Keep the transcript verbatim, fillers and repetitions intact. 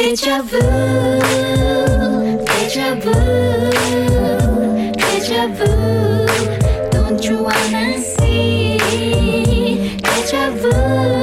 Deja vu, deja vu, deja vu. Don't you wanna see? Deja vu.